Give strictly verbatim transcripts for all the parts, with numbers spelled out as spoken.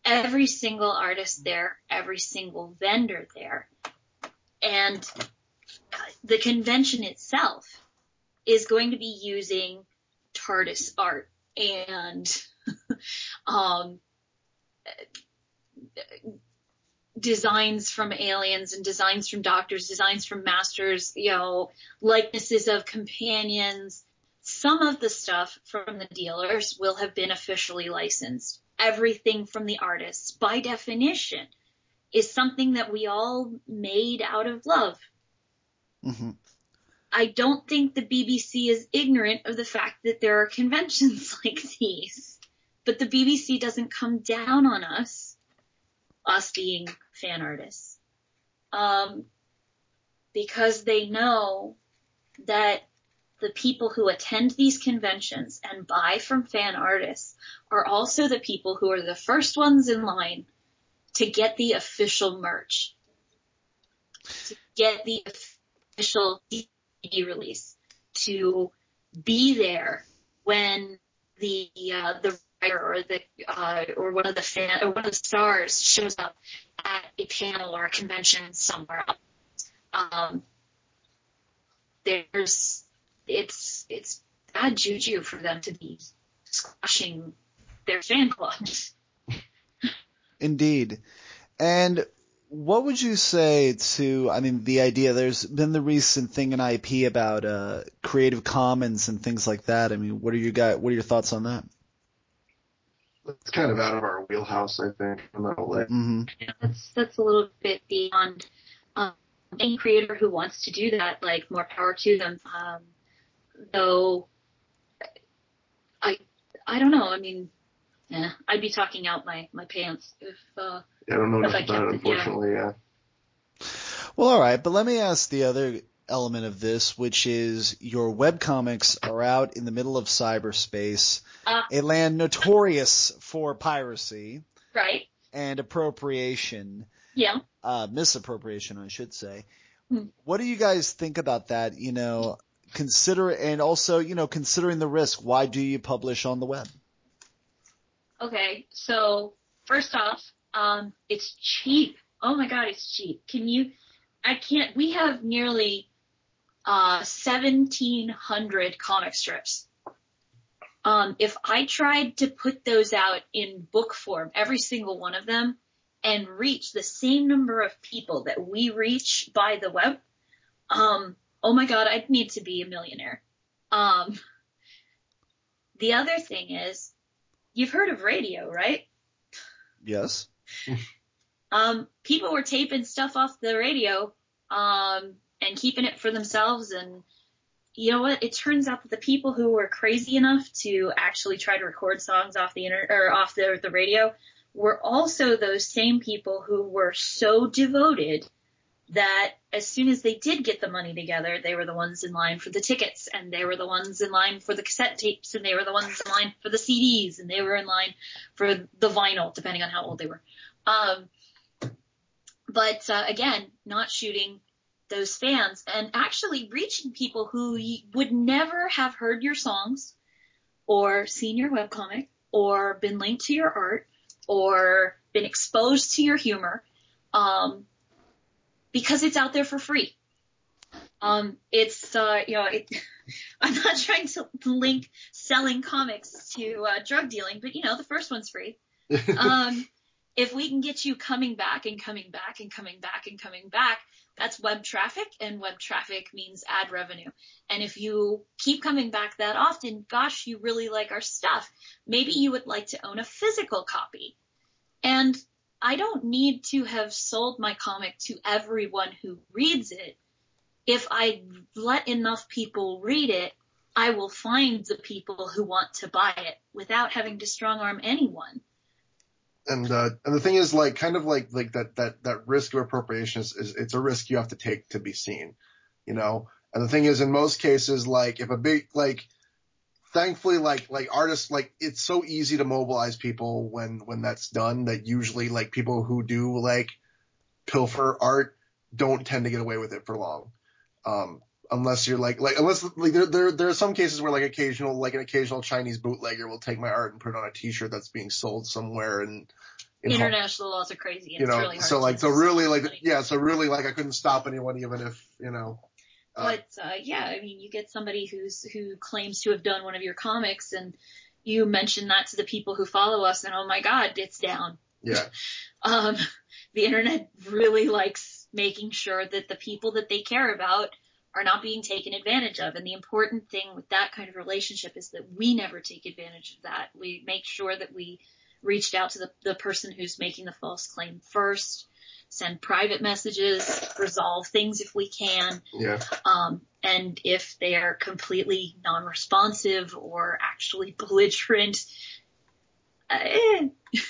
every single artist there, every single vendor there. And the convention itself is going to be using TARDIS art and um, designs from aliens and designs from doctors, designs from masters, you know, likenesses of companions. Some of the stuff from the dealers will have been officially licensed. Everything from the artists, by definition, is something that we all made out of love. Mm-hmm. I don't think the B B C is ignorant of the fact that there are conventions like these. But the B B C doesn't come down on us, us being fan artists, um, because they know that the people who attend these conventions and buy from fan artists are also the people who are the first ones in line to get the official merch, to get the official D V D release, to be there when the uh, the writer or the uh, or one of the fan or one of the stars shows up at a panel or a convention somewhere else. Um, there's it's it's bad juju for them to be squashing their fan clubs. Indeed. And what would you say to, I mean, the idea, there's been the recent thing in I P about uh, Creative Commons and things like that. I mean, what are your guys, what are your thoughts on that? It's kind of out of our wheelhouse, I think. I'm not like, mm-hmm. Yeah, that's that's a little bit beyond um, any creator who wants to do that. Like, more power to them. Um, though, I I don't know. I mean, yeah, I'd be talking out my, my pants if. Uh, I don't know if enough I about it, kept it, unfortunately. Yeah. yeah. Well, all right, but let me ask the other element of this, which is your webcomics are out in the middle of cyberspace, uh, a land notorious for piracy, right? And appropriation. Yeah. Uh, misappropriation, I should say. Hmm. What do you guys think about that? You know, consider, and also, you know, considering the risk, why do you publish on the web? Okay, so first off, um, it's cheap. Oh my God, it's cheap. Can you? I can't. We have nearly uh, seventeen hundred comic strips. Um, if I tried to put those out in book form, every single one of them, and reach the same number of people that we reach by the web, um, oh my God, I'd need to be a millionaire. Um, the other thing is, you've heard of radio, right? Yes. um, people were taping stuff off the radio um, and keeping it for themselves. And you know what? It turns out that the people who were crazy enough to actually try to record songs off the internet or off the, the radio were also those same people who were so devoted that as soon as they did get the money together, they were the ones in line for the tickets, and they were the ones in line for the cassette tapes, and they were the ones in line for the C Ds, and they were in line for the vinyl, depending on how old they were. Um, but uh, again, not shooting those fans and actually reaching people who would never have heard your songs or seen your webcomic or been linked to your art or been exposed to your humor. Um, Because it's out there for free. Um, it's, uh, you know, it, I'm not trying to link selling comics to uh, drug dealing, but, you know, the first one's free. Um, if we can get you coming back and coming back and coming back and coming back, that's web traffic, and web traffic means ad revenue. And if you keep coming back that often, gosh, you really like our stuff. Maybe you would like to own a physical copy. And I don't need to have sold my comic to everyone who reads it. If I let enough people read it, I will find the people who want to buy it without having to strong arm anyone. And uh, and the thing is, like, kind of like like that that that risk of appropriation is, is it's a risk you have to take to be seen, you know. And the thing is, in most cases, like if a big like. Thankfully, like, like artists, like, it's so easy to mobilize people when, when that's done that usually, like, people who do, like, pilfer art don't tend to get away with it for long. Um, unless you're like, like, unless, like, there, there, there are some cases where, like, occasional, like, an occasional Chinese bootlegger will take my art and put it on a t-shirt that's being sold somewhere in, in international laws are crazy, and you it's know, really hard so like, to so really stop like, anybody. yeah, so really like I couldn't stop anyone even if, you know. Uh, But uh, yeah, I mean, you get somebody who's who claims to have done one of your comics, and you mention that to the people who follow us, and oh my God, it's down. yeah, Um, the internet really likes making sure that the people that they care about are not being taken advantage of. And the important thing with that kind of relationship is that we never take advantage of that. We make sure that we reached out to the, the person who's making the false claim first, send private messages, resolve things if we can. yeah. Um, and if they are completely non-responsive or actually belligerent, eh,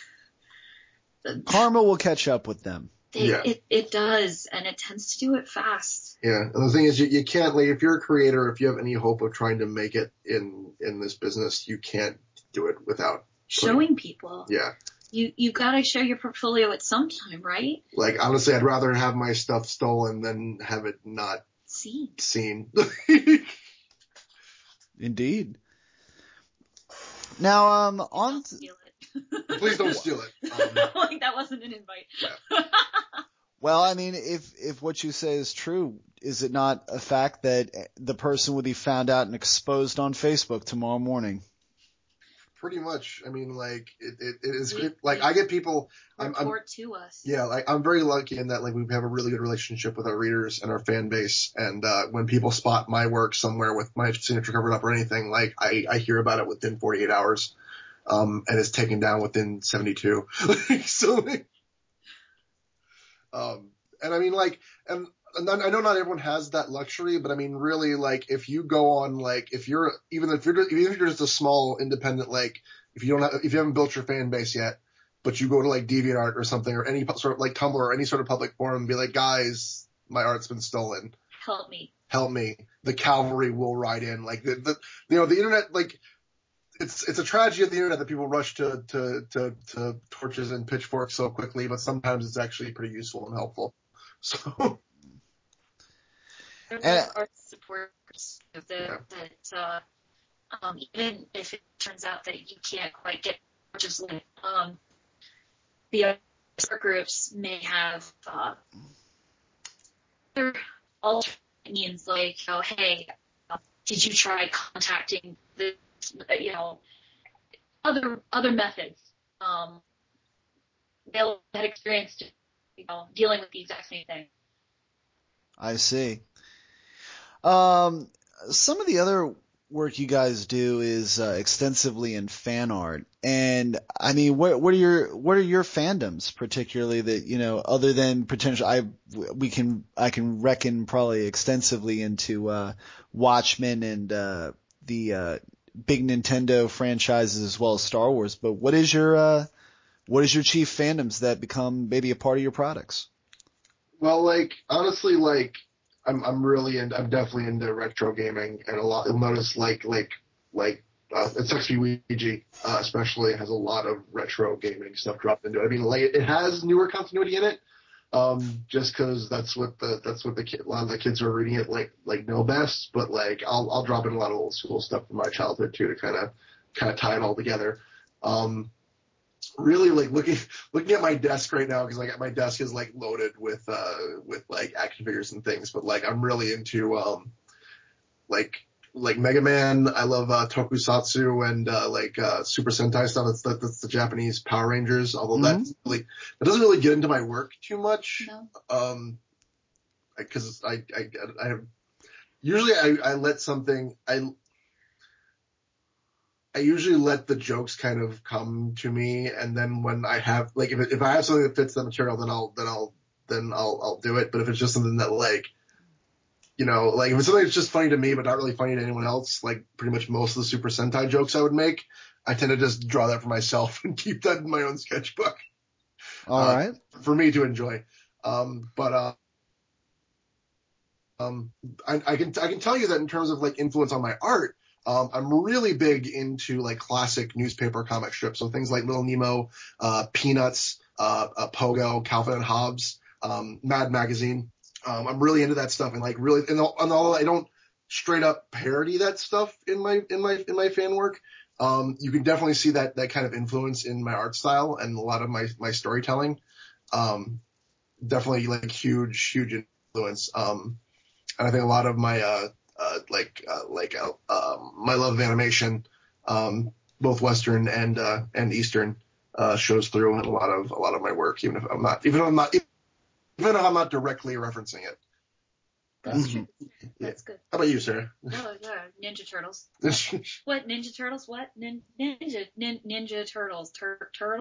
Karma will catch up with them. They, Yeah. it, it does, and it tends to do it fast. Yeah, and the thing is, you, you can't, like, if you're a creator, if you have any hope of trying to make it in in this business, you can't do it without Showing people. Yeah. You you gotta show your portfolio at some time, right? Like, honestly, I'd rather have my stuff stolen than have it not See. seen. Indeed. Now, um, on. Don't steal it. Please don't steal it. Um, like that wasn't an invite. Yeah. Well, I mean, if if what you say is true, is it not a fact that the person would be found out and exposed on Facebook tomorrow morning? Pretty much. I mean, like, it, it, it is, We- it, like, we I get people, I'm, I'm, Report to us. yeah, like, I'm very lucky in that, like, we have a really good relationship with our readers and our fan base. And, uh, when people spot my work somewhere with my signature covered up or anything, like, I, I hear about it within forty-eight hours. Um, and it's taken down within seventy-two. So, like, um, and I mean, like, and, and I know not everyone has that luxury, but I mean, really, like, if you go on, like, if you're, even if you're, even if you're just a small independent, like, if you don't have, if you haven't built your fan base yet, but you go to like DeviantArt or something or any sort of like Tumblr or any sort of public forum and be like, guys, my art's been stolen. Help me. Help me. The cavalry will ride in. Like the, the you know, the internet, like, it's, it's a tragedy of the internet that people rush to, to, to, to torches and pitchforks so quickly, but sometimes it's actually pretty useful and helpful. So. There And- are supporters that, Yeah. that uh, um, even if it turns out that you can't quite get just like um, the other support groups may have uh, other alternate means, like, oh, hey, uh, did you try contacting the, you know, other other methods? Um, they'll have experience, to, you know, dealing with the exact same thing. I see. Um, some of the other work you guys do is uh, extensively in fan art, and I mean, what what are your what are your fandoms particularly that you know other than potential? I we can I can reckon probably extensively into uh, Watchmen and uh, the uh, big Nintendo franchises as well as Star Wars. But what is your uh, what is your chief fandoms that become maybe a part of your products? Well, like, honestly, like, I'm, I'm really in, I'm definitely into retro gaming, and a lot, you'll notice, like, like, like, uh, it sucks to be Ouija, uh, especially has a lot of retro gaming stuff dropped into it. I mean, like, it has newer continuity in it, um, just cause that's what the, that's what the kid, a lot of the kids who are reading it, like, like know best, but, like, I'll, I'll drop in a lot of old school stuff from my childhood, too, to kind of, kind of tie it all together. Um, really like looking looking at my desk right now because like my desk is like loaded with uh with like action figures and things, but like I'm really into um like like Mega Man. I love uh, Tokusatsu and uh, like uh, Super Sentai stuff. That's that, that's the Japanese Power Rangers. Although Mhm. that's really that doesn't really get into my work too much. No. Um, because I, I I have usually I I let something I. I usually let the jokes kind of come to me, and then when I have like if if I have something that fits the material, then I'll then I'll then I'll I'll do it. But if it's just something that like, you know, like if it's something that's just funny to me but not really funny to anyone else, like pretty much most of the Super Sentai jokes I would make, I tend to just draw that for myself and keep that in my own sketchbook. All uh, right. For me to enjoy. Um, but uh, um, I, I can I can tell you that in terms of like influence on my art. Um, I'm really big into like classic newspaper comic strips, so things like Little Nemo, uh, Peanuts, uh, uh, Pogo, Calvin and Hobbes, um, Mad Magazine. Um, I'm really into that stuff, and like really, and, and although I don't straight up parody that stuff in my in my in my fan work, Um, you can definitely see that, that kind of influence in my art style and a lot of my, my storytelling. Um, definitely like huge, huge influence. Um, and I think a lot of my, uh, uh, like, uh, like, uh, um, my love of animation, um, both Western and, uh, and Eastern, uh, shows through in a lot of, a lot of my work, even if I'm not, even if I'm not, even if I'm not directly referencing it. That's Mhm. true. Yeah. That's good. How about you, Sarah? Oh, yeah. Ninja Turtles. What? Ninja Turtles? What? Nin- ninja. Nin- ninja Turtles. Tur- turtles?